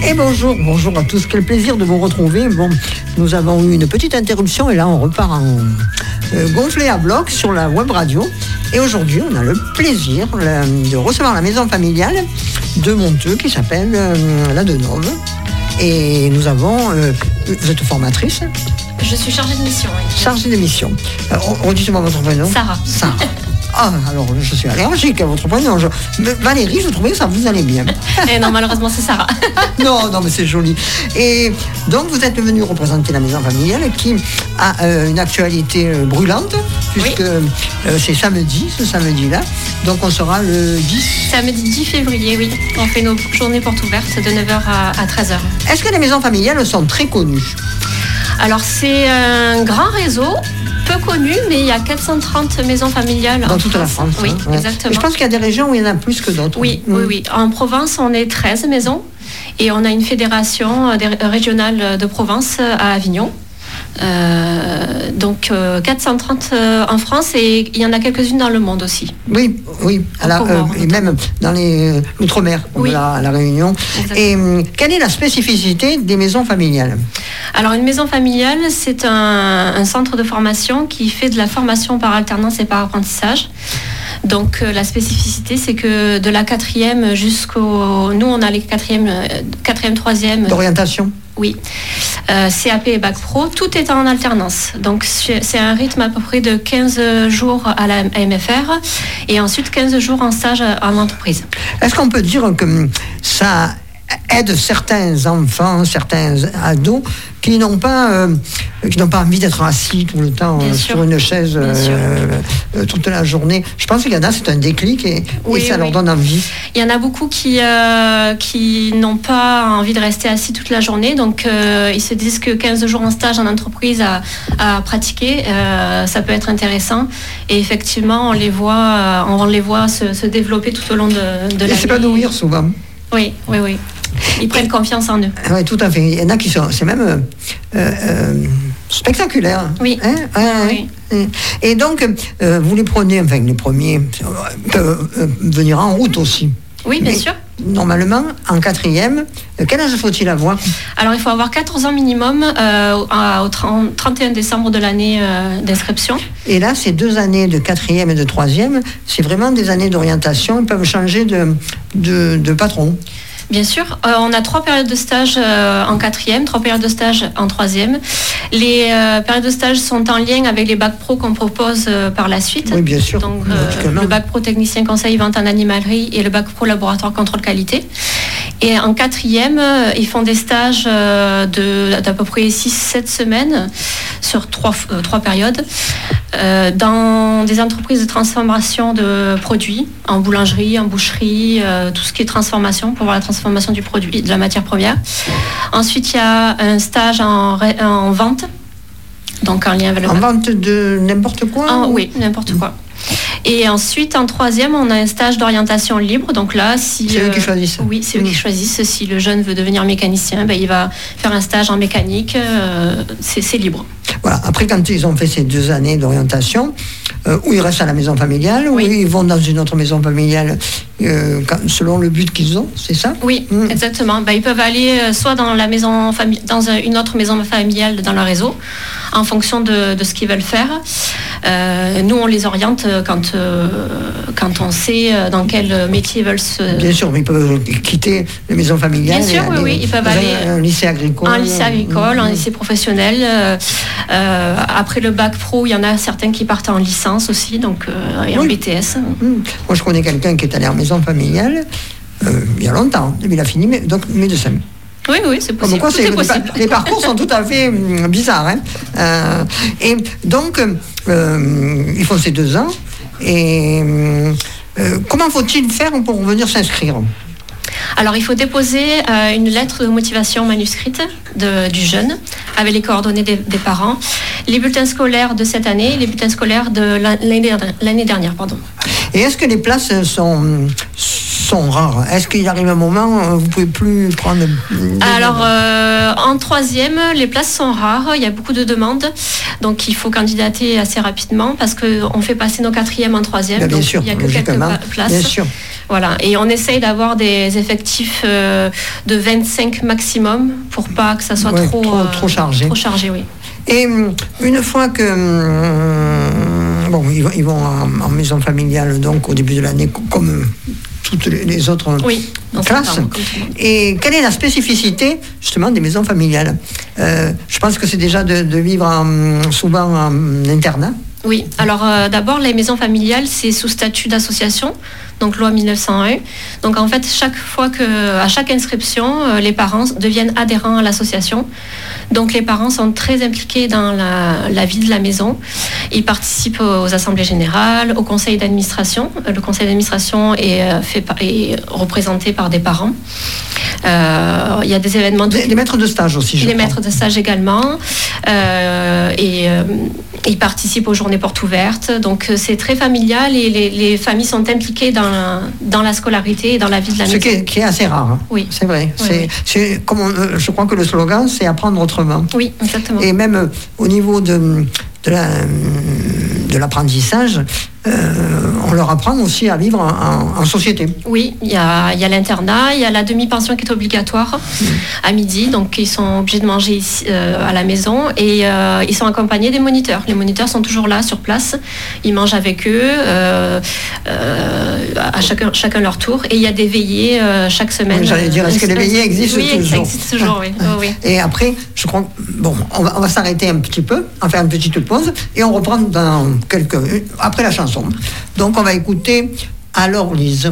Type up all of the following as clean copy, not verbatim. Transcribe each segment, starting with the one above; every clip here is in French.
Et bonjour à tous, quel plaisir de vous retrouver. Bon, nous avons eu une petite interruption et là on repart en gonflé à bloc sur la web radio. Et aujourd'hui on a le plaisir de recevoir la maison familiale de Monteux qui s'appelle la Denove. Et nous avons, vous êtes formatrice? Je suis chargée de mission. Oui. Chargée de mission. Redites-moi votre prénom. Sarah. Ah, alors je suis allergique à votre prénom. Valérie, je trouvais que ça vous allait bien. Et non, malheureusement, c'est Sarah. non, mais c'est joli. Et donc, vous êtes venue représenter la maison familiale qui a une actualité brûlante, puisque c'est ce samedi-là. Donc, on sera le 10. Samedi 10 février, oui. On fait nos journées portes ouvertes de 9h à 13h. Est-ce que les maisons familiales sont très connues? Alors, c'est un grand réseau. Peu connu, mais il y a 430 maisons familiales dans toute la France. Oui, hein, exactement. Et je pense qu'il y a des régions où il y en a plus que d'autres. Oui. En Provence, on est 13 maisons et on a une fédération régionale de Provence à Avignon. Donc 430 en France et il y en a quelques-unes dans le monde aussi. Oui. Alors, et même dans l'outre-mer, la Réunion. Exactement. Et quelle est la spécificité des maisons familiales? Alors une maison familiale, c'est un centre de formation qui fait de la formation par alternance et par apprentissage. Donc la spécificité, c'est que de la 4e jusqu'au... Nous, on a les 4e, 3e... D'orientation. Oui. CAP et Bac Pro, tout est en alternance. Donc c'est un rythme à peu près de 15 jours à la MFR et ensuite 15 jours en stage en entreprise. Est-ce qu'on peut dire que ça aide certains enfants, certains ados qui n'ont pas envie d'être assis tout le temps sur une chaise toute la journée? Je pense qu'il y en a, c'est un déclic et ça leur donne envie. Il y en a beaucoup qui n'ont pas envie de rester assis toute la journée, donc ils se disent que 15 jours en stage en entreprise à pratiquer, ça peut être intéressant. Et effectivement, on les voit se développer tout au long de l'année. Et s'épanouir souvent. Oui. Ils prennent confiance en eux. Oui, tout à fait. Il y en a qui sont... C'est même spectaculaire. Oui. Oui. Et donc, vous les prenez, enfin les premiers peuvent venir en route aussi. Oui, bien sûr. Normalement, en 4e, quel âge faut-il avoir? Alors, il faut avoir 14 ans minimum au 31 décembre de l'année d'inscription. Et là, ces 2 années de 4e et de 3e, c'est vraiment des années d'orientation. Ils peuvent changer de patron. Bien sûr, on a 3 périodes de stage en 4e, 3 périodes de stage en 3e. Les périodes de stage sont en lien avec les bacs pro qu'on propose par la suite. Oui, bien sûr. Donc le bac pro technicien conseil vente en animalerie et le bac pro laboratoire contrôle qualité. Et en 4e, ils font des stages d'à peu près 6-7 semaines sur 3 périodes dans des entreprises de transformation de produits, en boulangerie, en boucherie, tout ce qui est transformation pour voir la transformation du produit, de la matière première. Ensuite, il y a un stage en vente, donc en lien avec le... En vente de n'importe quoi? Oui, n'importe quoi. Et ensuite, en 3e, on a un stage d'orientation libre. Donc là, si c'est eux qui choisissent. Oui, c'est eux qui choisissent. Si le jeune veut devenir mécanicien, il va faire un stage en mécanique. C'est libre. Voilà. Après, quand ils ont fait ces 2 années d'orientation, où ils restent à la maison familiale, ou ils vont dans une autre maison familiale selon le but qu'ils ont, c'est ça? Oui, exactement. Ils peuvent aller soit dans la maison dans une autre maison familiale dans leur réseau, en fonction de ce qu'ils veulent faire. Nous, on les oriente quand on sait dans quel métier ils veulent se... Bien sûr, mais ils peuvent quitter les maisons familiales. Bien sûr, oui, ils peuvent aller un lycée agricole. Un lycée agricole, un lycée professionnel. Après le bac pro, il y en a certains qui partent en licence aussi, donc et en BTS. Moi, je connais quelqu'un qui est allé en maison familiale il y a longtemps. Il a fini médecin. Oui, c'est possible. Quoi, les parcours sont tout à fait bizarres. Et donc, ils font ces 2 ans. Et comment faut-il faire pour venir s'inscrire? Alors, il faut déposer une lettre de motivation manuscrite du jeune avec les coordonnées des parents, les bulletins scolaires de cette année, les bulletins scolaires de l'année dernière. Et est-ce que les places sont rares. Est-ce qu'il arrive un moment où vous ne pouvez plus prendre... Alors, en troisième, les places sont rares. Il y a beaucoup de demandes. Donc, il faut candidater assez rapidement parce qu'on fait passer nos quatrièmes en troisième. Bien donc, sûr, il n'y a que quelques places. Bien sûr. Voilà. Et on essaye d'avoir des effectifs de 25 maximum pour pas que ça soit trop chargé. Trop chargé, oui. Et une fois que... ils vont en maison familiale, donc au début de l'année, comme toutes les autres classes. Et quelle est la spécificité, justement, des maisons familiales? Je pense que c'est déjà de vivre souvent en internat. Oui, alors d'abord, les maisons familiales, c'est sous statut d'association, donc loi 1901. Donc en fait, à chaque inscription, les parents deviennent adhérents à l'association. Donc les parents sont très impliqués dans la vie de la maison. Ils participent aux assemblées générales, au conseil d'administration. Le conseil d'administration est représenté par des parents. Il y a des événements... Les maîtres de stage aussi, Les maîtres de stage également. Ils participent aux journées portes ouvertes. Donc c'est très familial et les familles sont impliquées dans la scolarité et dans la vie de la maison. Ce qui est assez rare. Hein. Oui. C'est vrai. Oui, je crois que le slogan, c'est apprendre autrement. Oui, exactement. Et même au niveau de l'apprentissage, on leur apprend aussi à vivre en société. Oui, il y a l'internat, il y a la demi-pension qui est obligatoire à midi, donc ils sont obligés de manger ici, à la maison, et ils sont accompagnés des moniteurs. Les moniteurs sont toujours là, sur place, ils mangent avec eux, à chacun leur tour, et il y a des veillées chaque semaine. Oui, j'allais dire, est-ce que les veillées existent toujours? Oui, ça existe toujours, oui. Oui. Et après, je crois, on va s'arrêter un petit peu, on va faire une petite pause, et on reprend après la chanson. Donc on va écouter Alors Lise.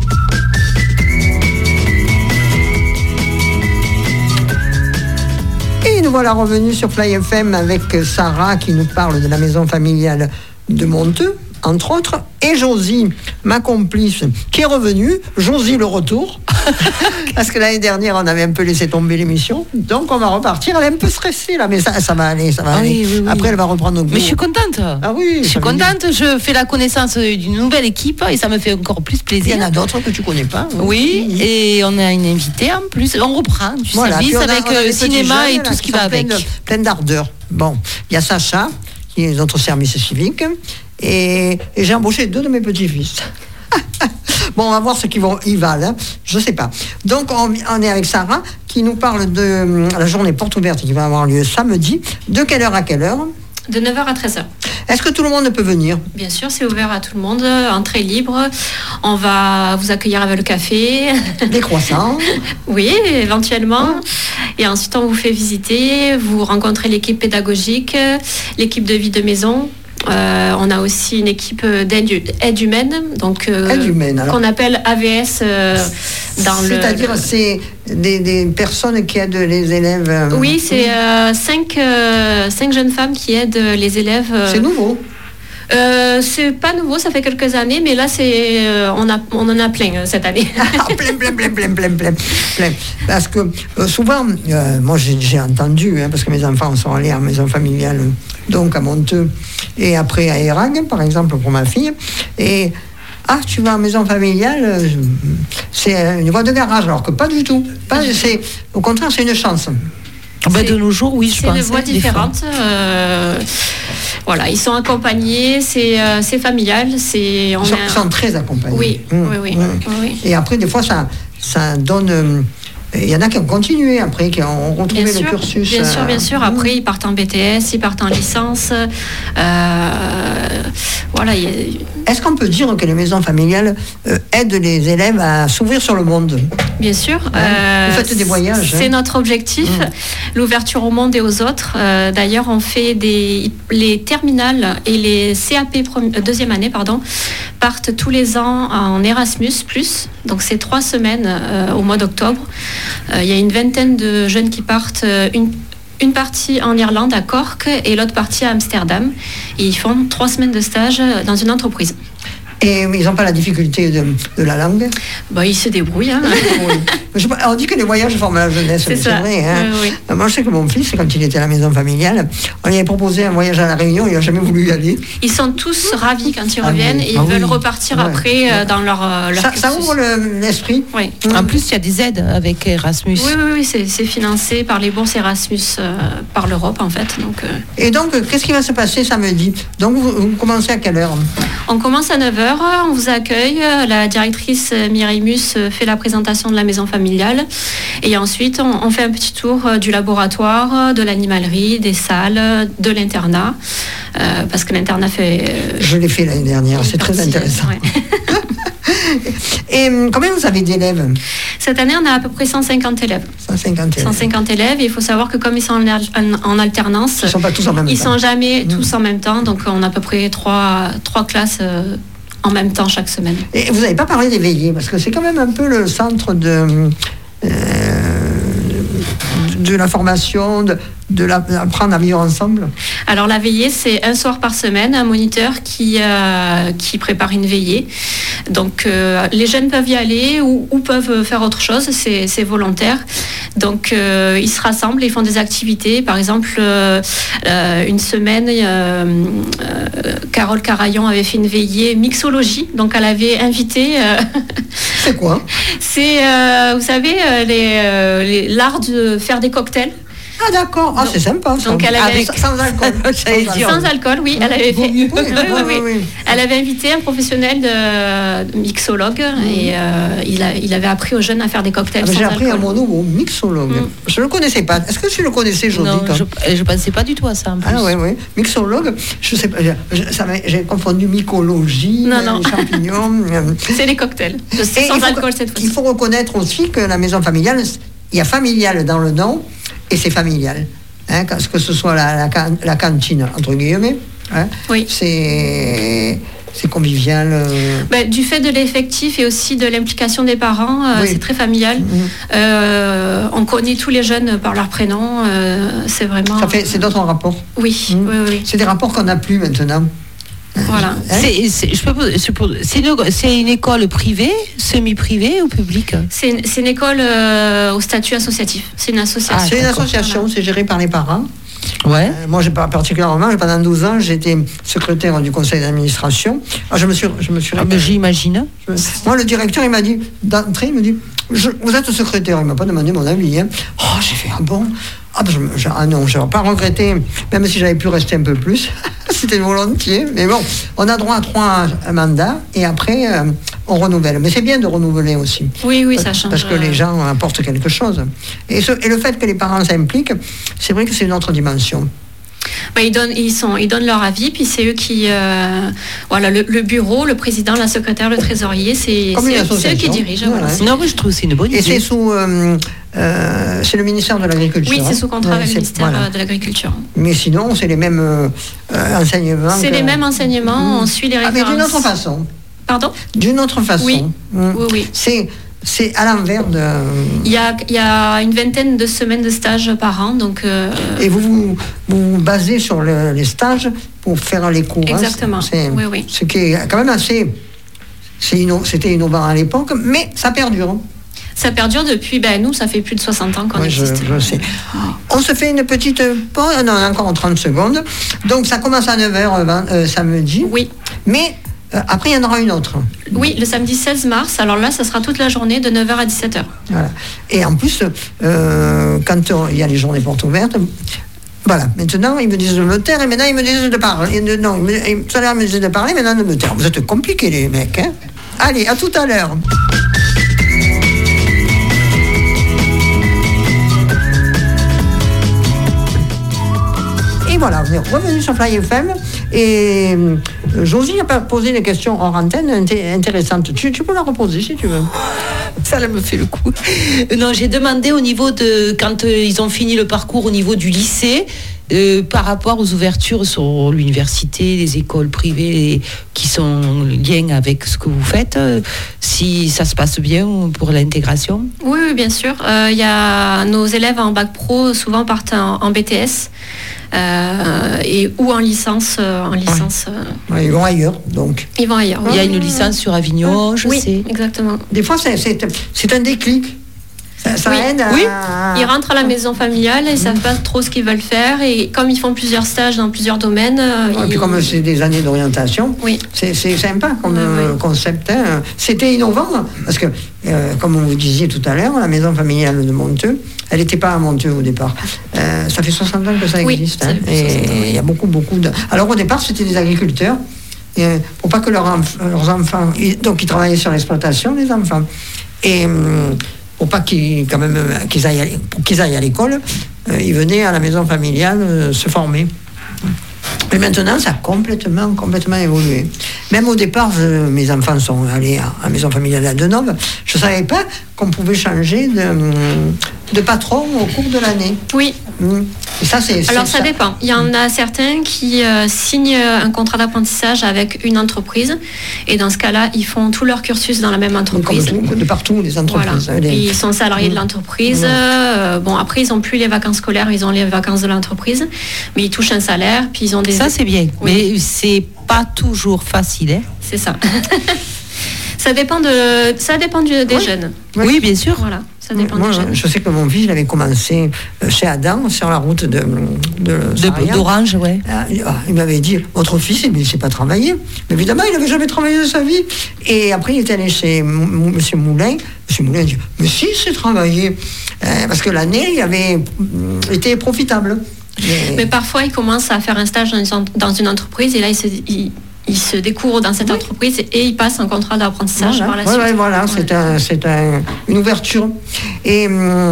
Et nous voilà revenus sur Fly FM avec Sarah qui nous parle de la maison familiale de Monteux, entre autres, et Josie, ma complice, qui est revenue. Josie, le retour. Parce que l'année dernière, on avait un peu laissé tomber l'émission. Donc, on va repartir. Elle est un peu stressée, là, mais ça va aller. Oui. Après, elle va reprendre au goût. Mais je suis contente. Ah oui. Je suis contente. Je fais la connaissance d'une nouvelle équipe et ça me fait encore plus plaisir. Il y en a d'autres que tu connais pas. Oui, et on a une invitée en plus. On reprend du service avec cinéma et tout ce qui va avec. Plein d'ardeur. Bon, il y a Sacha, qui est notre service civique. Et j'ai embauché 2 de mes petits-fils. Bon, on va voir ce qu'ils valent, hein. Je sais pas. Donc, on est avec Sarah, qui nous parle de la journée porte ouverte qui va avoir lieu samedi. De quelle heure à quelle heure? De 9h à 13h. Est-ce que tout le monde peut venir? Bien sûr, c'est ouvert à tout le monde, entrée libre. On va vous accueillir avec le café. Des croissants. Oui, éventuellement. Et ensuite, on vous fait visiter, vous rencontrez l'équipe pédagogique, l'équipe de vie de maison. On a aussi une équipe d'aide humaine, donc qu'on appelle AVS C'est-à-dire c'est des personnes qui aident les élèves. Oui, c'est 5 jeunes femmes qui aident les élèves. C'est nouveau. C'est pas nouveau, ça fait quelques années, mais là on en a plein cette année. plein. Parce que souvent, moi j'ai entendu, parce que mes enfants sont allés en maison familiale, donc à Monteux, et après à Érag, par exemple, pour ma fille, et tu vas en maison familiale, c'est une voie de garage, alors que pas du tout. Au contraire, c'est une chance. De nos jours, oui, je pense. C'est une voie différente. Voilà, ils sont accompagnés, c'est familial. Ils sont très accompagnés. Oui. Et après, des fois, ça donne... Il y en a qui ont continué après, qui ont retrouvé le cursus. Bien sûr. Après, ils partent en BTS, ils partent en licence. Voilà. Est-ce qu'on peut dire que les maisons familiales aident les élèves à s'ouvrir sur le monde? Bien sûr. Vous faites des voyages. C'est notre objectif, l'ouverture au monde et aux autres. D'ailleurs, on fait les terminales et les CAP deuxième année, partent tous les ans en Erasmus+. Donc, c'est 3 semaines au mois d'octobre. Il y a une vingtaine de jeunes qui partent, une partie en Irlande, à Cork, et l'autre partie à Amsterdam. Et ils font 3 semaines de stage dans une entreprise. Et ils n'ont pas la difficulté de la langue? Ils se débrouillent. Hein. On dit que les voyages forment la jeunesse, c'est vrai. Hein. Oui. Moi, je sais que mon fils, quand il était à la maison familiale, on lui avait proposé un voyage à La Réunion, il n'a jamais voulu y aller. Ils sont tous ravis quand ils reviennent et ils veulent repartir après dans leur ça ouvre l'esprit. Oui. En plus, il y a des aides avec Erasmus. Oui, c'est financé par les bourses Erasmus par l'Europe, en fait. Donc, Et donc, qu'est-ce qui va se passer samedi? Donc, vous commencez à quelle heure? On commence à 9h, on vous accueille. La directrice Myrimus fait la présentation de la maison familiale. Et ensuite, on fait un petit tour du laboratoire, de l'animalerie, des salles, de l'internat. Parce que l'internat fait... Je l'ai fait l'année dernière, c'est très intéressant. Ouais. Et combien vous avez d'élèves? Cette année, on a à peu près 150 élèves. 150 élèves. Et il faut savoir que comme ils sont en alternance, ils ne sont pas tous en même temps. Ils ne sont jamais tous en même temps. Donc, on a à peu près trois classes en même temps chaque semaine. Et vous n'avez pas parlé des veillées, parce que c'est quand même un peu le centre de la formation, d'apprendre à vivre ensemble. Alors la veillée, c'est un soir par semaine, un moniteur qui prépare une veillée. Donc les jeunes peuvent y aller ou peuvent faire autre chose, c'est volontaire. Donc ils se rassemblent, ils font des activités. Par exemple, une semaine, Carole Carayon avait fait une veillée mixologie. Donc elle avait invité... C'est quoi? C'est, vous savez, l'art de faire des cocktails. Ah d'accord, c'est sympa. Donc elle avait sans alcool. Sans alcool, oui. Elle avait fait. Oui. Elle avait invité un professionnel de mixologue et il avait appris aux jeunes à faire des cocktails sans alcool. J'ai appris un mot nouveau, mixologue. Je ne le connaissais pas. Est-ce que tu le connaissais, Jody? Non, je ne pensais pas du tout à ça. En plus. Ah oui. Mixologue. Je sais pas. J'ai confondu mycologie, champignons. C'est les cocktails. Sans alcool cette fois-ci. Il faut reconnaître aussi que la maison familiale, il y a familial dans le nom. Et c'est familial, que ce soit la cantine, entre guillemets, oui. C'est convivial. Du fait de l'effectif et aussi de l'implication des parents, c'est très familial. On connaît tous les jeunes par leur prénom, c'est vraiment... C'est d'autres rapports. Oui. C'est des rapports qu'on n'a plus maintenant. Voilà. C'est une école privée, semi-privée ou publique? C'est une école au statut associatif. C'est une association. C'est une association, c'est géré par les parents. Ouais. Moi, pendant 12 ans, j'étais secrétaire du conseil d'administration. Je me suis j'imagine. Moi, le directeur, il m'a dit, d'entrée, il me dit, vous êtes secrétaire, il ne m'a pas demandé mon avis. Oh, j'ai fait un bon... non, je n'aurais pas regretté, même si j'avais pu rester un peu plus. C'était volontiers. Mais bon, on a droit à 3 mandats et après, on renouvelle. Mais c'est bien de renouveler aussi. Oui, ça change. Parce que les gens apportent quelque chose. Et le fait que les parents s'impliquent, c'est vrai que c'est une autre dimension. Ils donnent leur avis, puis c'est eux qui... le bureau, le président, la secrétaire, le trésorier, c'est eux qui dirigent. Voilà. Non, mais je trouve que c'est une bonne idée. Et c'est sous... c'est le ministère de l'Agriculture. Oui, c'est sous contrat avec le ministère de l'Agriculture. Mais sinon, c'est les mêmes enseignements. C'est les mêmes enseignements, on suit les références. Mais d'une autre façon. Pardon? D'une autre façon. Oui. C'est à l'envers de... Il y a une vingtaine de semaines de stages par an, donc... Et vous basez sur les stages pour faire les cours. Exactement, oui. Ce qui est quand même assez... C'était innovant à l'époque, mais ça perdure. Ça perdure depuis, nous, ça fait plus de 60 ans qu'on existe. Je sais. On se fait une petite pause, non, encore en 30 secondes. Donc ça commence à 9h samedi. Oui. Mais... après, il y en aura une autre. Oui, le samedi 16 mars. Alors là, ça sera toute la journée de 9h à 17h. Voilà. Et en plus, quand il y a les journées portes ouvertes, voilà, maintenant, ils me disent de me taire et maintenant, ils me disent de parler. Non, tout à l'heure, ils me disaient de parler, maintenant, de me taire. Vous êtes compliqués, les mecs. Allez, à tout à l'heure. Et voilà, on est revenu sur Fly FM et Josie a posé des questions hors antenne intéressantes. Tu peux la reposer si tu veux. Ça me fait le coup. Non, j'ai demandé au niveau de quand ils ont fini le parcours au niveau du lycée. Par rapport aux ouvertures sur l'université, les écoles privées qui sont liées avec ce que vous faites, si ça se passe bien pour l'intégration? Oui, bien sûr. Y a nos élèves en bac pro souvent partent en BTS. ou en licence. Ouais, ils vont ailleurs, donc. Ils vont ailleurs. Il y a une licence sur Avignon, je Oui, sais. exactement. Des fois, c'est un déclic. Ça Oui. aide à... Oui. Ils rentrent à la maison familiale et ils savent pas trop ce qu'ils veulent faire. Et comme ils font plusieurs stages dans plusieurs domaines... Et puis comme c'est des années d'orientation, Oui. c'est sympa comme Oui. concept. Hein. C'était innovant, parce que, comme vous disiez tout à l'heure, la maison familiale de Monteux, elle n'était pas à Monteux au départ. Ça fait 60 ans que ça Oui, existe. ça Hein. fait 60 ans, oui. Et il y a beaucoup de... Alors au départ, c'était des agriculteurs, pour pas que leurs enfants... Donc ils travaillaient sur l'exploitation, les enfants. Et... pour pas qu'ils aillent à l'école, ils venaient à la maison familiale se former. Mais maintenant, ça a complètement évolué. Même au départ, mes enfants sont allés à la maison familiale à Denove. Je ne savais pas qu'on pouvait changer de patron au cours de l'année. Oui. Et ça, Alors ça dépend. Il y en a certains qui signent un contrat d'apprentissage avec une entreprise et dans ce cas-là, ils font tout leur cursus dans la même entreprise. De partout, les entreprises. Voilà. Ils sont salariés de l'entreprise. Après, ils n'ont plus les vacances scolaires, ils ont les vacances de l'entreprise, mais ils touchent un salaire, puis ils ont des... Ça, c'est bien. Oui. Mais c'est pas toujours facile. Hein. C'est ça. Ça dépend des jeunes. Oui, bien sûr. Voilà. Ça dépend Moi, des jeunes. je sais que mon fils, il avait commencé chez Adam, sur la route d'Orange, ouais. Il m'avait dit, votre fils, il ne sait pas travailler. Mais évidemment, il n'avait jamais travaillé de sa vie. Et après, il est allé chez M. Moulin. M. Moulin a dit, mais si, c'est travailler. Parce que l'année, il avait été profitable. Mais parfois, il commence à faire un stage dans une entreprise et là, il se découvre dans cette entreprise et il passe un contrat d'apprentissage par la suite. Voilà, c'est une ouverture. Et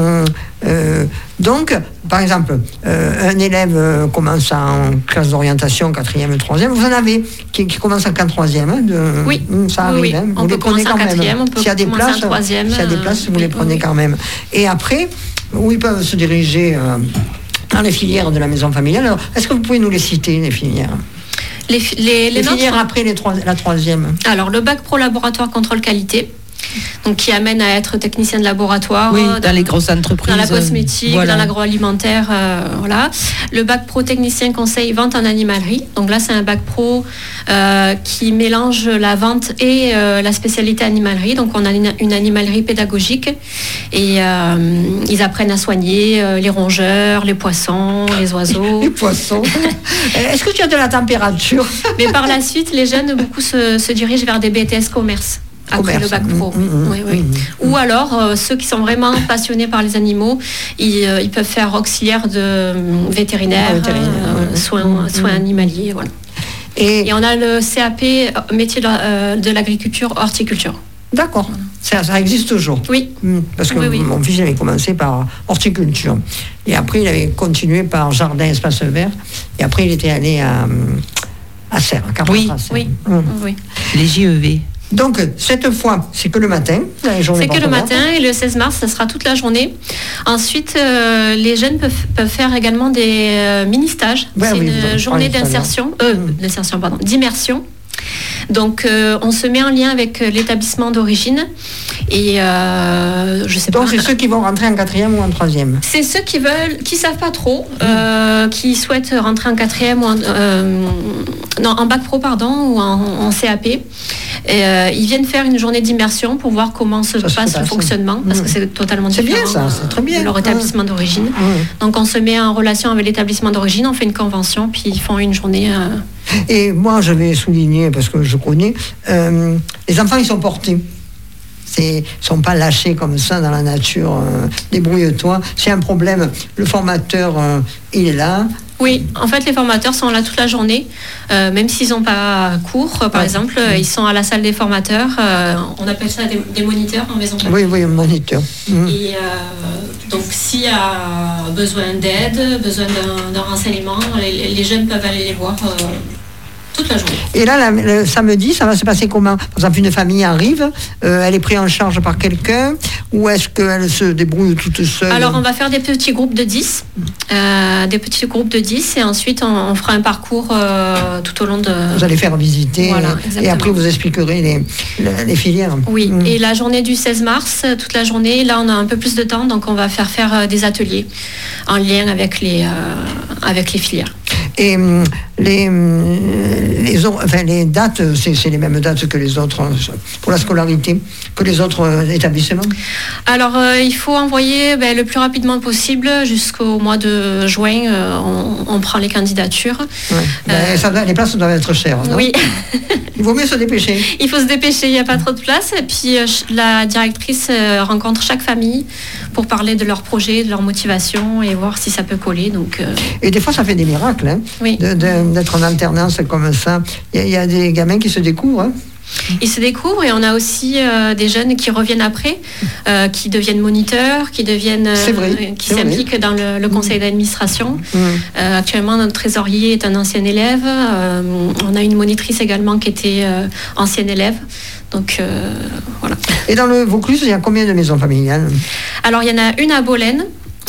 donc, par exemple, un élève commence en classe d'orientation, 4e, 3e. Vous en avez qui commencent en 4e. Hein, oui. Ça arrive. Oui. Hein, on peut commencer en 4e, on peut s'il y a des places, en 3e. S'il y a des places, vous les prenez quand même. Et après, où ils peuvent se diriger dans les filières de la maison familiale. Alors, est-ce que vous pouvez nous les citer, les filières ? Les filières après la 3e. Alors, le bac pro laboratoire contrôle qualité, donc qui amène à être technicien de laboratoire. Oui, dans les grosses entreprises. Dans la cosmétique, dans l'agroalimentaire, voilà. Le bac pro technicien conseil vente en animalerie. Donc là, c'est un bac pro qui mélange la vente et la spécialité animalerie. Donc on a une animalerie pédagogique et ils apprennent à soigner les rongeurs, les poissons, les oiseaux. Les poissons. Est-ce que tu as de la température ? Mais par la suite, les jeunes, beaucoup se dirigent vers des BTS commerce. Après le bac pro. Ou alors, ceux qui sont vraiment passionnés par les animaux, ils peuvent faire auxiliaire de vétérinaire, soins animaliers. Voilà. Et on a le CAP, métier de l'agriculture, horticulture. D'accord. Ça existe toujours. Oui. Parce que mon fils avait commencé par horticulture. Et après, il avait continué par jardin, espace vert. Et après, il était allé à Serres, oui. Les JEV. Donc, cette fois, c'est que le matin, la journée. C'est que le matin, et le 16 mars, ça sera toute la journée. Ensuite, les jeunes peuvent faire également des mini-stages. C'est une journée d'immersion. Donc, on se met en lien avec l'établissement d'origine. Et je sais pas. Donc, c'est ceux qui vont rentrer en 4e ou en 3e. C'est ceux qui savent pas trop, qui souhaitent rentrer en 4e ou en bac pro, ou en CAP. Et, ils viennent faire une journée d'immersion pour voir comment se passe le fonctionnement, parce que c'est totalement différent. C'est bien ça, c'est très bien. De leur établissement d'origine. Donc, on se met en relation avec l'établissement d'origine, on fait une convention, puis ils font une journée. Et moi, je vais souligner, parce que je connais, les enfants, ils sont portés. Ils ne sont pas lâchés comme ça dans la nature. Débrouille-toi. S'il y a un problème, le formateur, il est là. Oui, en fait, les formateurs sont là toute la journée, même s'ils n'ont pas cours, par exemple, ils sont à la salle des formateurs. On appelle ça des moniteurs en maison. Oui, moniteurs. Et donc, s'il y a besoin d'aide, besoin d'un renseignement, les jeunes peuvent aller les voir. Toute la journée. Et là, le samedi, ça va se passer comment? Par exemple, une famille arrive, elle est prise en charge par quelqu'un, ou est-ce qu'elle se débrouille toute seule? Alors, on va faire des petits groupes de 10. Et ensuite, on fera un parcours tout au long de... Vous allez faire visiter, Voilà, et après, vous expliquerez les filières. Oui, et la journée du 16 mars, toute la journée, là, on a un peu plus de temps, donc on va faire des ateliers en lien avec les filières. Et les dates, c'est les mêmes dates que les autres, pour la scolarité, que les autres établissements? Alors, il faut envoyer le plus rapidement possible, jusqu'au mois de juin, on prend les candidatures. Ouais. Les places doivent être chères, non? Oui. Il vaut mieux se dépêcher. Il faut se dépêcher, il n'y a pas trop de place. Et puis, la directrice rencontre chaque famille pour parler de leur projet, de leur motivation et voir si ça peut coller. Donc, Et des fois, ça fait des miracles, hein, oui. d'être en alternance comme ça. Il y a des gamins qui se découvrent. Hein. Ils se découvrent, et on a aussi des jeunes qui reviennent après, qui deviennent moniteurs, qui s'impliquent dans le conseil d'administration. Actuellement, notre trésorier est un ancien élève. On a une monitrice également qui était ancienne élève. Donc voilà. Et dans le Vaucluse, il y a combien de maisons familiales? Alors, il y en a une à Bolène.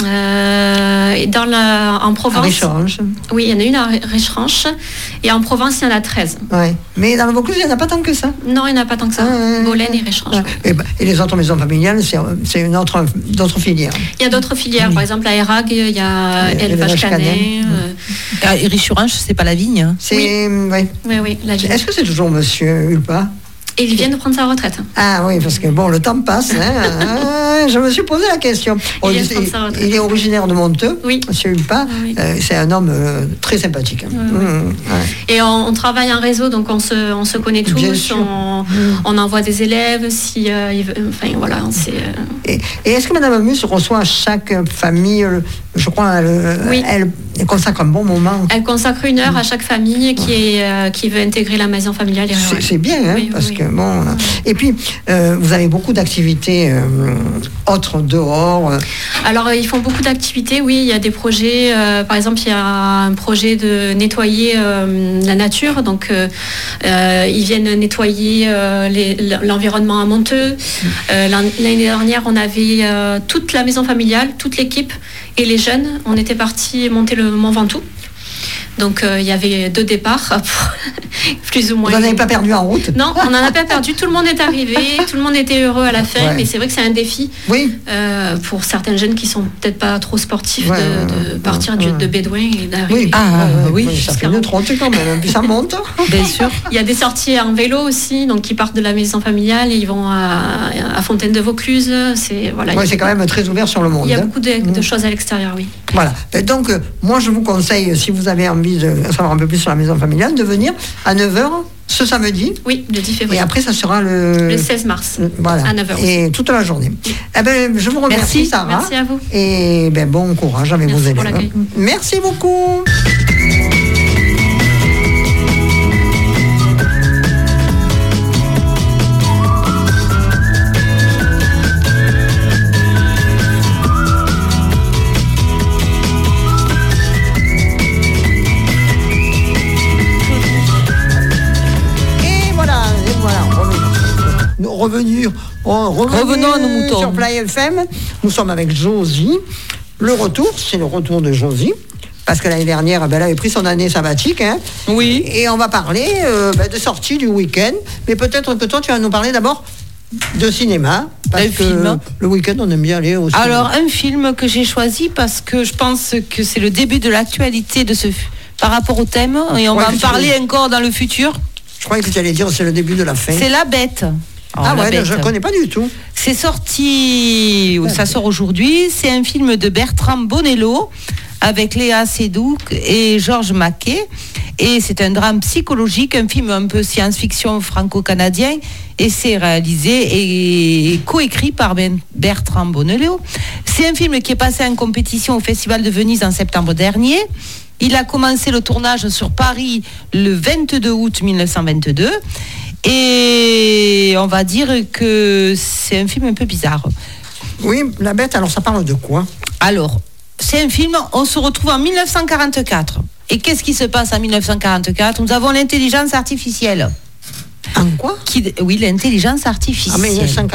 En Provence. À Richerange. Oui, il y en a une à Richerange. Et en Provence, il y en a 13. Ouais. Mais dans le Vaucluse, il n'y en a pas tant que ça. Non, il n'y en a pas tant que ça. Bolène et Richerange. Ouais. Et les autres maisons familiales, c'est d'autres filières. Il y a d'autres filières. Par exemple, à Erag, il y a élevage canin. Et Richerange, c'est pas la vigne? Oui, la vigne. Est-ce que c'est toujours Monsieur Hulpa? Et il vient de prendre sa retraite. Ah oui, parce que le temps passe. Hein. Je me suis posé la question. Il est originaire de Monteux, oui. Monsieur Hulpa. Oui. C'est un homme très sympathique. Oui. Et on travaille en réseau, donc on se connaît tous. On envoie des élèves. Voilà. Et est-ce que Madame Mus reçoit à chaque famille, je crois, elle consacre un bon moment? Elle consacre 1 heure à chaque famille qui veut intégrer la maison familiale. C'est bien, hein, parce que bon. Et puis, vous avez beaucoup d'activités autres dehors. Alors, ils font beaucoup d'activités, oui. Il y a des projets. Par exemple, il y a un projet de nettoyer la nature. Donc, ils viennent nettoyer l'environnement à Monteux. L'année dernière, on avait toute la maison familiale, toute l'équipe et les jeunes. On était partis monter le Mont Ventoux. Donc il y avait 2 départs, plus ou moins. Vous n'en avez pas perdu en route? Non, on n'en a pas perdu. Tout le monde est arrivé, tout le monde était heureux à la fin. Mais c'est vrai que c'est un défi pour certains jeunes qui sont peut-être pas trop sportifs de partir de Bédouin et d'arriver. Ça fait une trotte quand même, puis ça monte. Bien sûr. Il y a des sorties en vélo aussi, donc qui partent de la maison familiale et ils vont à Fontaine de Vaucluse. C'est quand même très ouvert sur le monde. Il y a beaucoup de choses à l'extérieur, oui. Voilà. Et donc, moi, je vous conseille, si vous avez envie de savoir un peu plus sur la maison familiale, de venir à 9h ce samedi. Oui, le 10 février. Et après, ça sera le 16 mars, voilà. à 9h. Et toute la journée. Je vous remercie, Sarah. Merci à vous. Et bon courage avec vos élèves. Merci beaucoup. Revenons à nos moutons. Sur Play FM, nous sommes avec Josie. C'est le retour de Josie. Parce que l'année dernière, elle avait pris son année sabbatique. Hein. Oui. Et on va parler de sortie du week-end. Mais peut-être que toi, tu vas nous parler d'abord de cinéma. Parce que le week-end, on aime bien aller au cinéma. Alors, un film que j'ai choisi parce que je pense que c'est le début de l'actualité par rapport au thème. Et on va en parler encore dans le futur. Je croyais que tu allais dire c'est le début de la fin. C'est La Bête. Je ne connais pas du tout. C'est sorti, ça sort aujourd'hui. C'est un film de Bertrand Bonello avec Léa Seydoux et Georges Mackay. Et c'est un drame psychologique, un film un peu science-fiction franco-canadien. Et c'est réalisé et coécrit par Bertrand Bonello. C'est un film qui est passé en compétition au Festival de Venise en septembre dernier. Il a commencé le tournage sur Paris le 22 août 1922. Et on va dire que c'est un film un peu bizarre. Oui, La Bête, alors ça parle de quoi? Alors, c'est un film, on se retrouve en 1944. Et qu'est-ce qui se passe en 1944 ? Nous avons l'intelligence artificielle. En quoi ? Oui, l'intelligence artificielle. En 1944 ?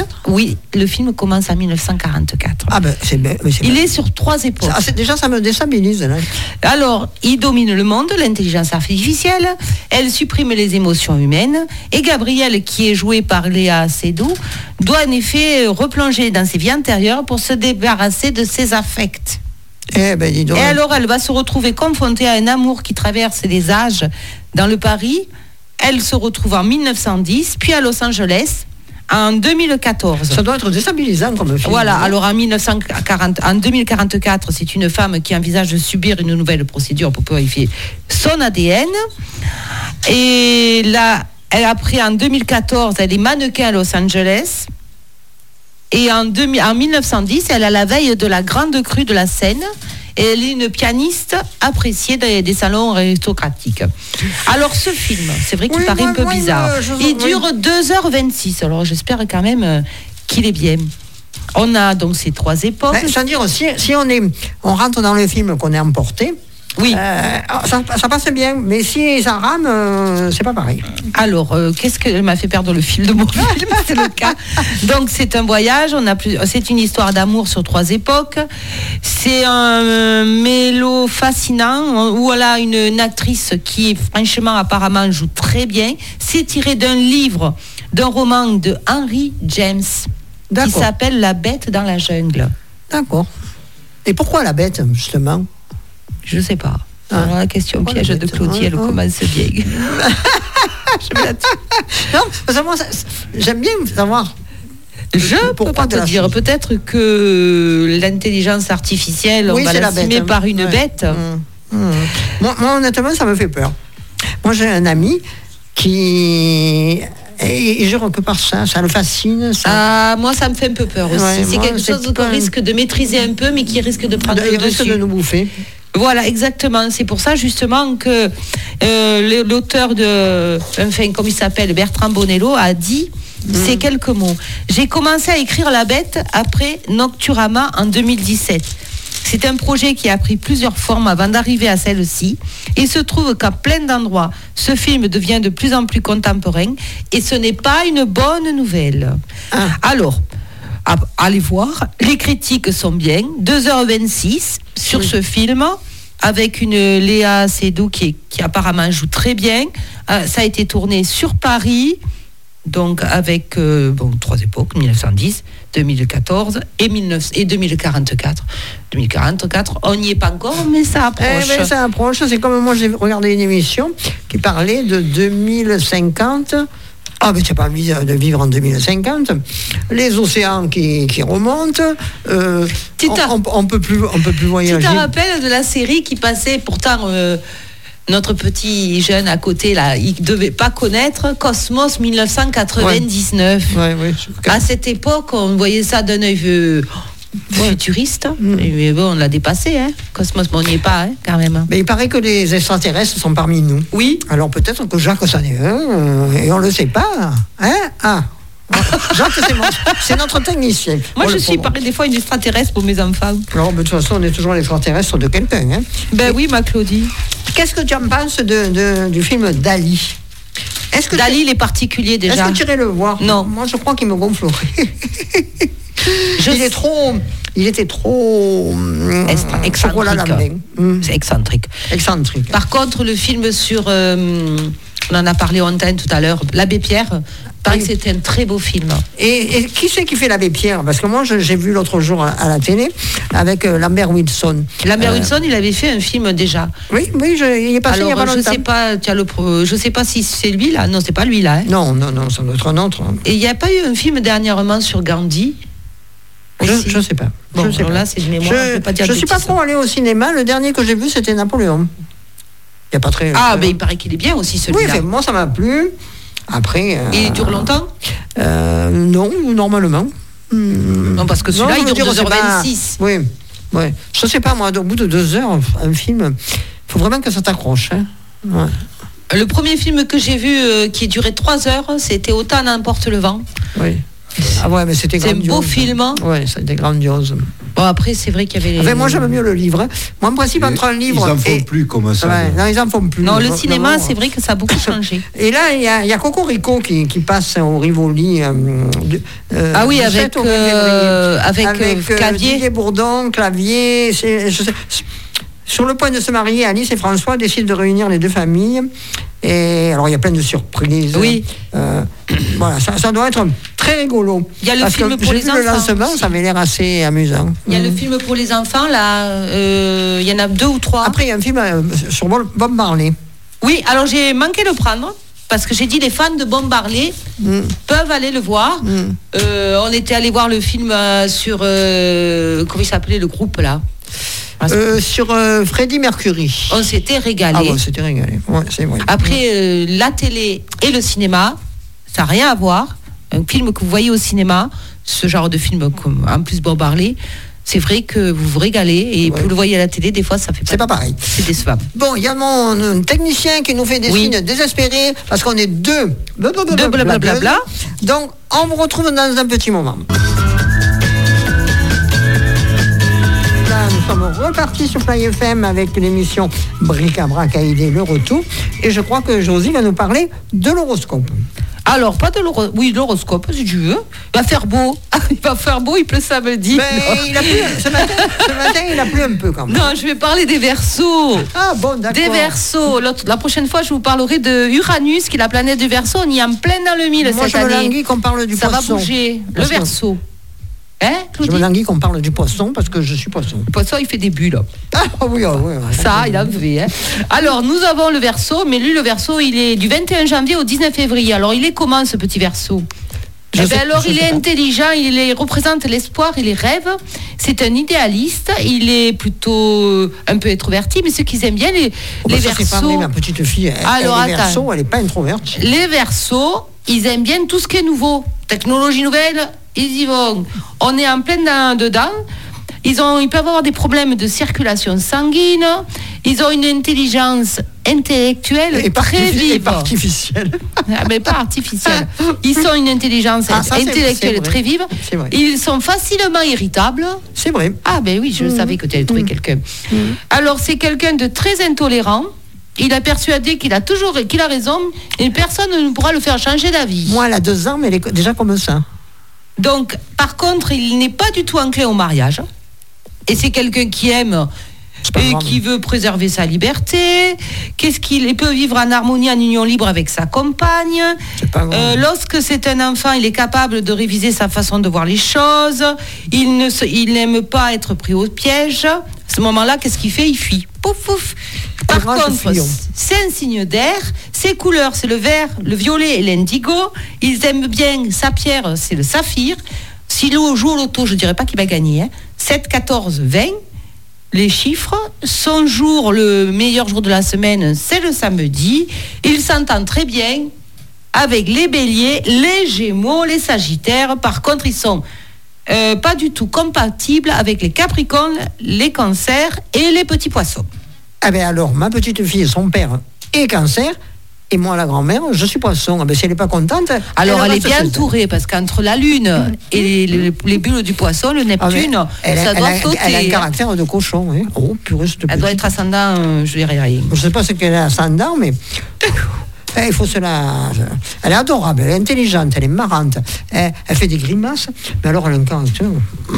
Oui, le film commence en 1944. Ah ben, c'est bien. Il est sur 3 époques. Déjà, ça me déstabilise. Là. Alors, il domine le monde, l'intelligence artificielle, elle supprime les émotions humaines, et Gabrielle, qui est jouée par Léa Seydoux, doit en effet replonger dans ses vies antérieures pour se débarrasser de ses affects. Eh ben, dis donc. Et alors, elle va se retrouver confrontée à un amour qui traverse les âges dans le Paris. Elle se retrouve en 1910, puis à Los Angeles en 2014. Ça doit être déstabilisant comme film. Voilà, alors en 2044, c'est une femme qui envisage de subir une nouvelle procédure pour purifier son ADN. Et là, après, en 2014, elle est mannequin à Los Angeles. Et en 1910, elle est à la veille de la grande crue de la Seine. Et elle est une pianiste appréciée des salons aristocratiques. Alors ce film, c'est vrai qu'il paraît un peu bizarre. Il dure 2h26, alors j'espère quand même qu'il est bien. On a donc ces 3 époques. Je veux dire, si on rentre dans le film, qu'on est emporté, oui. Ça passe bien, mais si ça rame, c'est pas pareil. Alors, qu'est-ce qu'elle m'a fait perdre le fil de mon film ? C'est le cas. Donc, c'est un voyage. C'est une histoire d'amour sur 3 époques. C'est un mélo fascinant où elle a une actrice qui, franchement, apparemment, joue très bien. C'est tiré d'un livre, d'un roman de Henry James qui s'appelle La Bête dans la jungle. D'accord. Et pourquoi la bête, justement ? Je ne sais pas. Alors, la question piège de Claudie, elle commence bien. Non, parce que moi, j'aime bien savoir. Je ne peux pas te dire. Peut-être que l'intelligence artificielle, on va l'assumer par une bête. Moi, honnêtement, ça me fait peur. Moi, j'ai un ami qui... Et jure que par ça le fascine. Moi, ça me fait un peu peur aussi. C'est quelque chose qu'on risque de maîtriser un peu, mais qui risque de prendre le dessus. De nous bouffer. Voilà, exactement. C'est pour ça, justement, que l'auteur comme il s'appelle, Bertrand Bonello, a dit ces quelques mots. J'ai commencé à écrire La Bête après Nocturama en 2017. C'est un projet qui a pris plusieurs formes avant d'arriver à celle-ci. Il se trouve qu'à plein d'endroits, ce film devient de plus en plus contemporain et ce n'est pas une bonne nouvelle. Alors, allez voir, les critiques sont bien. 2h26 sur ce film, avec une Léa Seydoux qui apparemment joue très bien. Ça a été tourné sur Paris, donc avec 3 époques, 1910, 2014 et 2044. 2044, on n'y est pas encore, mais ça approche. Ça approche. C'est comme moi, j'ai regardé une émission qui parlait de 2050. Ah, mais tu n'as pas envie de vivre en 2050. Les océans qui remontent. On peut plus voyager. Tu te rappelles de la série qui passait pourtant... notre petit jeune à côté, là, il ne devait pas connaître Cosmos 1999. Ouais, à cette époque, on voyait ça d'un œil futuriste. Mais bon, on l'a dépassé, hein. Cosmos, mais on n'y est pas, hein, quand même. Mais il paraît que les extraterrestres sont parmi nous. Oui. Alors peut-être que Jacques s'en est un, et on ne le sait pas. Hein. Jacques, c'est notre technicien. Moi, je suis des fois une extraterrestre pour mes enfants. Alors, de toute façon, on est toujours l'extraterrestre de quelqu'un. Hein. Oui, ma Claudie. Qu'est-ce que tu en penses du film Dali ? Dali, il est particulier déjà. Est-ce que tu irais le voir ? Non. Moi, je crois qu'il me gonflerait. Il était trop excentrique. C'est excentrique. Par contre, le film sur... on en a parlé en antenne tout à l'heure, L'Abbé Pierre... que c'était un très beau film. Et qui c'est qui fait l'Abbé Pierre ? Parce que moi, j'ai vu l'autre jour à la télé avec Lambert Wilson. Lambert Wilson, il avait fait un film déjà. Oui, il est passé il y a pas longtemps. Je sais pas si c'est lui là. Non, c'est pas lui là. Hein. Non, ça doit être un autre. Et il n'y a pas eu un film dernièrement sur Gandhi ? Je sais pas. Bon, alors là, c'est de mémoire. Je suis pas trop allé au cinéma. Le dernier que j'ai vu, c'était Napoléon. Il y a pas très. Mais il paraît qu'il est bien aussi celui-là. Oui, moi ça m'a plu. Après. Il dure longtemps ? Non, normalement. Non, parce que celui-là, il dure 2h26. Oui. Je sais pas, moi, au bout de 2 heures, un film, il faut vraiment que ça t'accroche. Hein. Ouais. Le premier film que j'ai vu qui durait 3 heures, c'était Autant n'emporte le vent. Oui. Mais c'était grandiose. C'est un beau film. Oui, c'était grandiose. Bon, après, c'est vrai qu'il y avait... Moi, j'aime mieux le livre. Hein. Moi, en principe, entre un livre... Ils en font plus comme ça. Ouais, non, ils en font plus. Non, le cinéma, c'est vrai que ça a beaucoup changé. Et là, il y a Cocorico qui passe au Rivoli. Oui, avec Clavier. Didier Bourdon, Clavier. Sur le point de se marier, Alice et François décident de réunir les deux familles. Et alors, il y a plein de surprises. Oui. Voilà, ça doit être très rigolo. Il y a le film pour les enfants. Le lancement, ça avait l'air assez amusant. Il y a le film pour les enfants, là. Il y en a 2 ou 3. Après, il y a un film sur Bob Marley. Oui, alors j'ai manqué de le prendre. Parce que j'ai dit les fans de Bob Marley peuvent aller le voir. On était allé voir le film sur... comment il s'appelait le groupe, là sur Freddie Mercury. On s'était régalé. Ah bon, c'était régalé. Ouais, c'est vrai. Après, la télé et le cinéma, ça n'a rien à voir. Un film que vous voyez au cinéma, ce genre de film, comme en plus Bob Marley, c'est vrai que vous vous régalez et vous le voyez à la télé, des fois ça fait pas. C'est pas pareil. C'est décevant. Bon, il y a mon technicien qui nous fait des signes désespérés parce qu'on est deux. Blablabla. Donc, on vous retrouve dans un petit moment. Nous sommes repartis sur Fly FM avec l'émission Bric-à-Brac Aïdé, le retour. Et je crois que Josie va nous parler de l'horoscope. Alors, pas de l'horoscope. Oui, l'horoscope, si tu veux. Il va faire beau. Il va faire beau, il pleut samedi. Mais il a plu, ce matin, il a plu un peu quand même. Non, je vais parler des Verseaux. Ah bon, d'accord. Des Verseaux. La prochaine fois, je vous parlerai de Uranus, qui est la planète du Verseau. On y est en plein dans le mille cette année. Moi, je me languis qu'on parle du poisson. Ça va bouger. Le Verseau. Je me languis qu'on parle du poisson parce que je suis poisson. Le poisson, il fait des bulles. Ah oui. Ça, il a fait. Alors, nous avons le Verseau, mais lui, le Verseau, il est du 21 janvier au 19 février. Alors, il est comment, ce petit Verseau ? Il est intelligent, il représente l'espoir et les rêves. C'est un idéaliste, il est plutôt un peu introverti, mais ceux qui aiment bien les Verseaux... C'est pas vrai, ma petite fille, elle est Verseau, elle n'est pas introvertie. Les Verseaux, ils aiment bien tout ce qui est nouveau. Technologie nouvelle, ils y vont. On est en plein dedans. Ils peuvent avoir des problèmes de circulation sanguine. Ils ont une intelligence intellectuelle très vive. Et pas artificielle. Mais pas artificielle. Ils ont une intelligence intellectuelle très vive. Ils sont facilement irritables. C'est vrai. Ah ben oui, je savais que tu allais trouver quelqu'un. Alors c'est quelqu'un de très intolérant. Il a persuadé qu'il a raison et personne ne pourra le faire changer d'avis. Moi, elle a 2 ans, mais elle est déjà comme ça. Donc, par contre, il n'est pas du tout enclin au mariage. Et c'est quelqu'un qui aime et qui veut préserver sa liberté. Il peut vivre en harmonie, en union libre avec sa compagne. Lorsque c'est un enfant, il est capable de réviser sa façon de voir les choses. Il n'aime pas être pris au piège. À ce moment-là, qu'est-ce qu'il fait ? Il fuit. Pouf, pouf. Par contre, c'est un signe d'air. Ses couleurs, c'est le vert, le violet et l'indigo. Ils aiment bien sa pierre, c'est le saphir. S'il joue au loto, je ne dirais pas qu'il va gagner. 7, 14, 20. Les chiffres, son jour, le meilleur jour de la semaine, c'est le samedi. Il s'entend très bien avec les béliers, les gémeaux, les sagittaires. Par contre, ils sont pas du tout compatibles avec les capricornes, les cancers et les petits poissons. Ah ben alors, ma petite fille, son père est cancer. Et moi, la grand-mère, je suis poisson. Ah ben, si elle n'est pas contente... Alors, elle est bien entourée, parce qu'entre la Lune et les bulles du poisson, le Neptune, ça doit sauter. Elle a un caractère de cochon. Hein. Oh, purée, elle doit être ascendant, je dirais rien. Je ne sais pas ce qu'elle est ascendant, mais... il faut cela. Elle est adorable, elle est intelligente, elle est marrante. Elle fait des grimaces, mais alors elle a un caractère...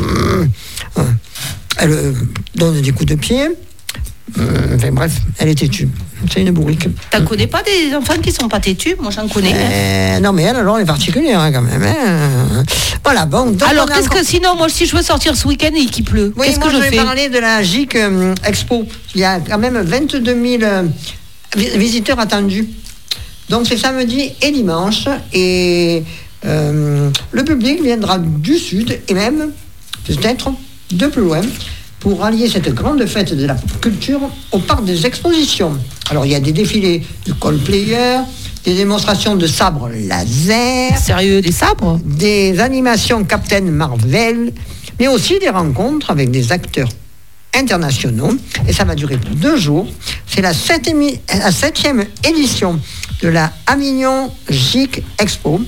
Elle donne des coups de pied... Enfin bref, elle est têtue. C'est une bourrique. T'en connais pas des enfants qui sont pas têtus ? Moi j'en connais. Non mais elle alors elle est particulière quand même. Voilà bon. Donc alors sinon moi si je veux sortir ce week-end et qu'il pleut, qu'est-ce que je fais ? Je vais parler de la GIC Expo. Il y a quand même 22 000 visiteurs attendus. Donc c'est samedi et dimanche et le public viendra du sud et même peut-être de plus loin. Pour allier cette grande fête de la culture au parc des expositions. Alors, il y a des défilés de cosplayers, des démonstrations de sabres laser. Sérieux, des sabres ? Des animations Captain Marvel, mais aussi des rencontres avec des acteurs internationaux. Et ça va durer 2 jours. C'est la 7e édition de la Avignon GIC Expo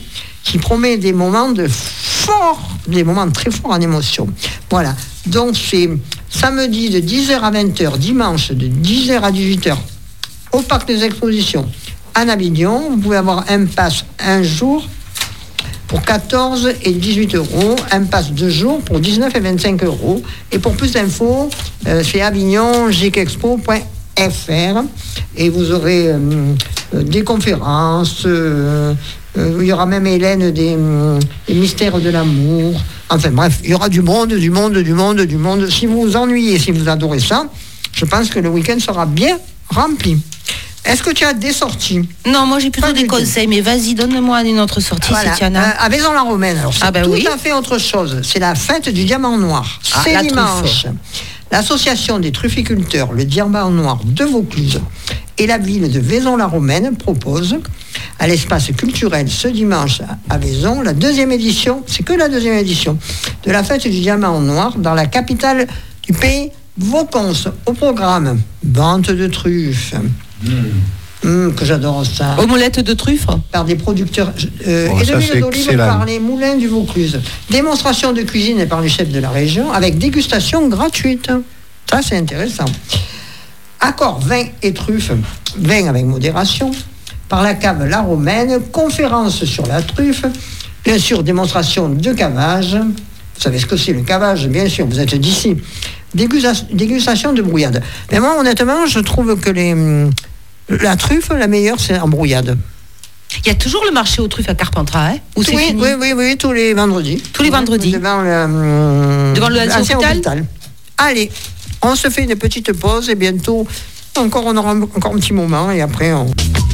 qui promet des moments des moments très forts en émotion. Voilà. Donc c'est samedi de 10h à 20h, dimanche de 10h à 18h au Parc des Expositions à Avignon. Vous pouvez avoir un pass un jour pour 14 et 18 euros, un pass 2 jours pour 19 et 25 euros. Et pour plus d'infos, c'est avignongicexpo.fr et vous aurez des conférences, il y aura même Hélène des mystères de l'amour. Enfin bref, il y aura du monde. Si vous vous ennuyez, si vous adorez ça, je pense que le week-end sera bien rempli. Est-ce que tu as des sorties? Non, moi j'ai plutôt des conseils, mais vas-y, donne-moi une autre sortie si tu en as. À Vaison-la-Romaine, alors c'est à fait autre chose. C'est la fête du diamant noir. C'est dimanche. L'association des trufficulteurs, le diamant noir de Vaucluse et la ville de Vaison-la-Romaine propose à l'espace culturel ce dimanche à Vaison la deuxième édition, c'est que la deuxième édition, de la fête du diamant noir dans la capitale du pays, Vaucons. Au programme, vente de truffes. Que j'adore ça. Omelette de truffes par des producteurs et de l'huile d'olive par les moulins du Vaucluse. Démonstration de cuisine par les chefs de la région avec dégustation gratuite. Ça, c'est intéressant. Accord vin et truffes, vin avec modération, par la cave La Romaine, conférence sur la truffe, bien sûr, démonstration de cavage. Vous savez ce que c'est le cavage, bien sûr, vous êtes d'ici. Dégustation de brouillade. Mais moi, honnêtement, je trouve que la truffe, la meilleure, c'est en brouillade. Il y a toujours le marché aux truffes à Carpentras, hein? Ou c'est fini? Oui, tous les vendredis. Tous les vendredis. Devant l'ancien hôpital. Allez, on se fait une petite pause et bientôt, on aura encore un petit moment et après on...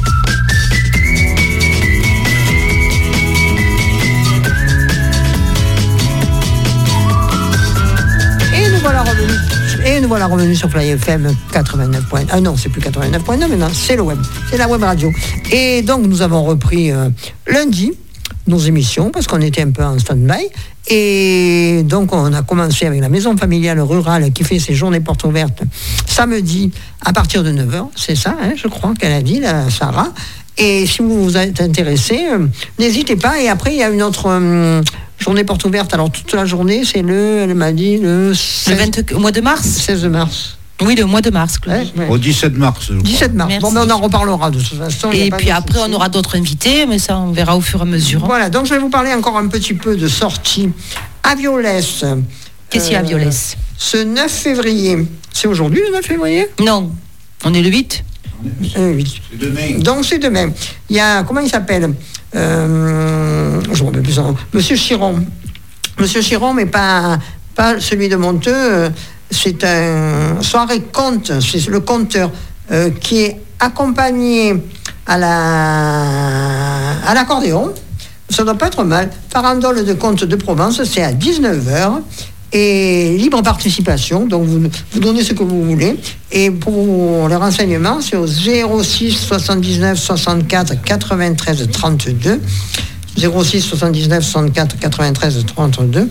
Et nous voilà revenus sur Fly FM 89. Ah non, c'est plus 89.9 maintenant, c'est le web, c'est la web radio. Et donc nous avons repris lundi nos émissions parce qu'on était un peu en stand-by. Et donc on a commencé avec la maison familiale rurale qui fait ses journées portes ouvertes samedi à partir de 9h. C'est ça, hein, je crois qu'elle a dit, Sarah. Et si vous vous êtes intéressé, n'hésitez pas. Et après, il y a une autre journée porte ouverte. Alors, toute la journée, c'est elle m'a dit, le mois de mars 16 mars. Oui, le mois de mars. Ouais. Au 17 mars. 17 mars. Merci. Bon, mais on en reparlera de toute façon. Et puis après, on aura d'autres invités, mais ça, on verra au fur et à mesure. Voilà, donc je vais vous parler encore un petit peu de sortie à Violès. Qu'est-ce qu'il y a à Violès? Ce 9 février. C'est aujourd'hui le 9 février? Non, on est le 8. 8. C'est demain. Donc c'est demain. Il y a, comment il s'appelle je ne me rappelle plus son nom. Monsieur Chiron. Monsieur Chiron, mais pas celui de Monteux. C'est un soirée conte. C'est le conteur qui est accompagné à l'accordéon. Ça ne doit pas être mal. Farandole de conte de Provence, c'est à 19h. Et libre participation, donc vous donnez ce que vous voulez. Et pour les renseignements, c'est au 06 79 64 93 32. 06 79 64 93 32.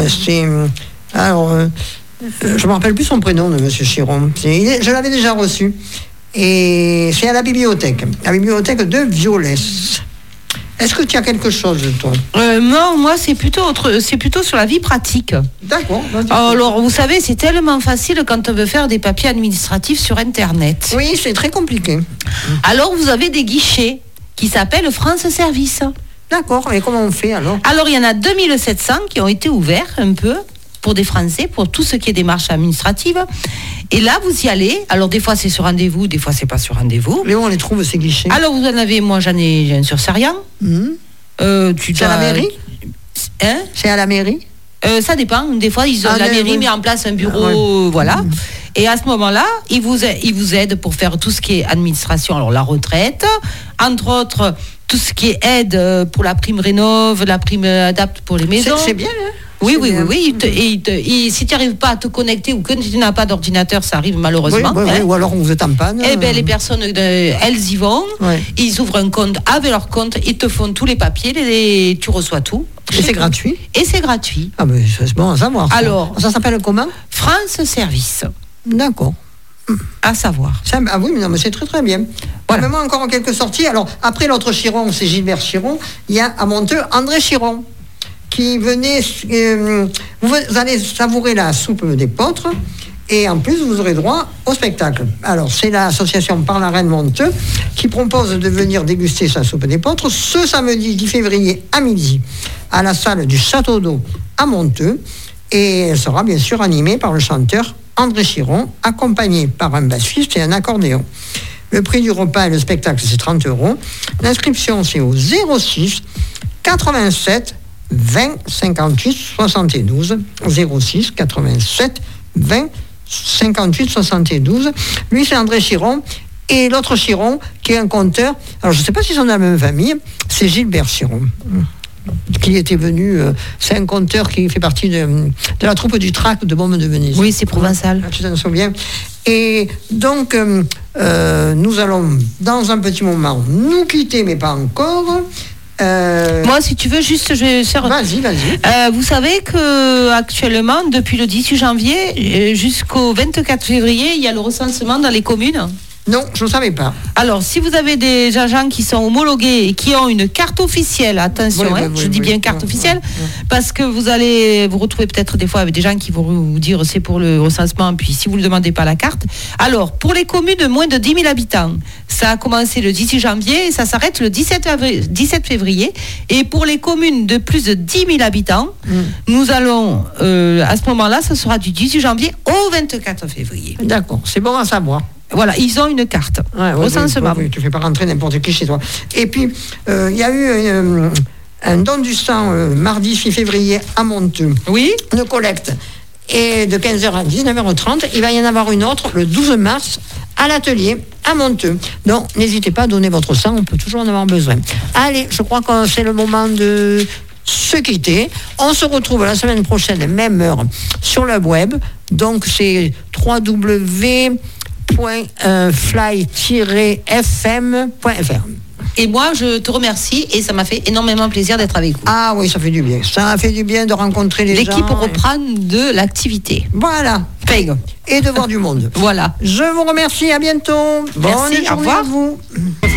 Alors, je ne me rappelle plus son prénom de M. Chiron. Je l'avais déjà reçu. Et c'est à la bibliothèque de Violès. Est-ce que tu as quelque chose, toi? Non, moi, c'est plutôt sur la vie pratique. D'accord. Alors, vous savez, c'est tellement facile quand on veut faire des papiers administratifs sur Internet. Oui, c'est très compliqué. Alors, vous avez des guichets qui s'appellent France Service. D'accord, et comment on fait alors? Alors, il y en a 2700 qui ont été ouverts un peu pour des Français, pour tout ce qui est démarches administratives. Et là, vous y allez. Alors, des fois, c'est sur rendez-vous, des fois, c'est pas sur rendez-vous. Mais où on les trouve, ces guichets? Alors, vous en avez, moi, j'en ai un sur Serian. C'est à la mairie? Hein? C'est à la mairie? Ça dépend. Des fois, la mairie met en place un bureau, voilà. Et à ce moment-là, ils vous aident pour faire tout ce qui est administration. Alors, la retraite, entre autres, tout ce qui est aide pour la prime rénov, la prime adapte pour les maisons. C'est bien, hein? Oui. Et si tu n'arrives pas à te connecter ou que tu n'as pas d'ordinateur, ça arrive malheureusement. Oui, ou alors vous êtes en panne. Eh bien, les personnes, elles y vont. Ouais. Ils ouvrent un compte avec leur compte. Ils te font tous les papiers. Tu reçois tout. Et c'est gratuit? Et c'est gratuit. Ah, mais c'est bon à savoir. Alors, ça s'appelle comment? France Service. D'accord. À savoir. Ah oui, mais non, mais c'est très très bien. Voilà. Vraiment encore quelques sorties. Alors, après l'autre Chiron, c'est Gilbert Chiron. Il y a à Monteux André Chiron qui venait. Vous allez savourer la soupe d'épeautre et en plus, vous aurez droit au spectacle. Alors, c'est l'association Par la Reine Monteux qui propose de venir déguster sa soupe d'épeautre ce samedi 10 février à midi à la salle du Château d'Eau à Monteux. Et elle sera bien sûr animée par le chanteur André Chiron, accompagné par un bassiste et un accordéon. Le prix du repas et le spectacle, c'est 30 €. L'inscription, c'est au 06 87 20 58 72. 06 87 20 58 72. Lui, c'est André Chiron. Et l'autre Chiron, qui est un conteur, alors je ne sais pas s'ils sont de la même famille, c'est Gilbert Chiron. Qui était venu, c'est un conteur qui fait partie de la troupe du Trac de Baume de Venise. Oui, c'est provençal. Tu t'en souviens. Et donc, nous allons, dans un petit moment, nous quitter, mais pas encore. Moi, si tu veux, juste, je vais faire... Vas-y. Vous savez qu'actuellement, depuis le 18 janvier jusqu'au 24 février, il y a le recensement dans les communes. Non, je ne savais pas. Alors, si vous avez des agents qui sont homologués et qui ont une carte officielle, attention, je dis bien carte officielle, parce que vous allez vous retrouver peut-être des fois avec des gens qui vont vous dire c'est pour le recensement, puis si vous ne demandez pas la carte. Alors, pour les communes de moins de 10 000 habitants, ça a commencé le 18 janvier et ça s'arrête le 17 février. Et pour les communes de plus de 10 000 habitants, nous allons, à ce moment-là, ça sera du 18 janvier au 24 février. D'accord, c'est bon à savoir. Voilà, ils ont une carte. Recensement. Oui, tu ne fais pas rentrer n'importe qui chez toi. Et puis, il y a eu un don du sang mardi 6 février à Monteux. Oui. Une collecte. Et de 15h à 19h30, il va y en avoir une autre le 12 mars à l'atelier à Monteux. Donc, n'hésitez pas à donner votre sang, on peut toujours en avoir besoin. Allez, je crois que c'est le moment de se quitter. On se retrouve la semaine prochaine, même heure, sur le web. Donc, c'est www.fly-fm.fr. Et moi, je te remercie et ça m'a fait énormément plaisir d'être avec vous. Ah oui, ça fait du bien. Ça a fait du bien de rencontrer les gens. L'équipe reprend de l'activité. Voilà. Et de voir du monde. Voilà. Je vous remercie. À bientôt. Merci, Bonne journée à vous.